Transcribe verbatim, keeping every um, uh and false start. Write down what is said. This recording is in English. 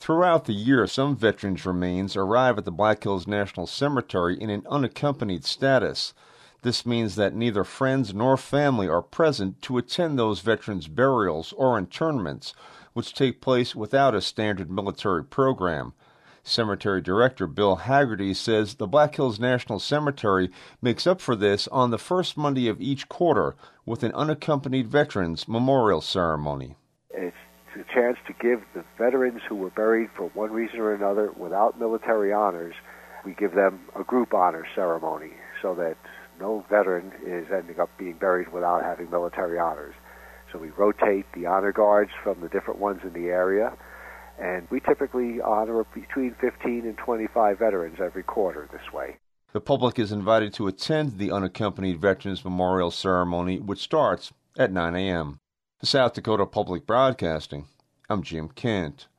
Throughout the year, some veterans' remains arrive at the Black Hills National Cemetery in an unaccompanied status. This means that neither friends nor family are present to attend those veterans' burials or internments, which take place without a standard military program. Cemetery Director Bill Haggerty says the Black Hills National Cemetery makes up for this on the first Monday of each quarter with an unaccompanied veterans memorial ceremony. It's a chance to give the veterans who were buried for one reason or another without military honors, we give them a group honor ceremony so that no veteran is ending up being buried without having military honors. So we rotate the honor guards from the different ones in the area, and we typically honor between fifteen and twenty-five veterans every quarter this way. The public is invited to attend the unaccompanied Veterans Memorial Ceremony, which starts at nine a.m. For South Dakota Public Broadcasting, I'm Jim Kent.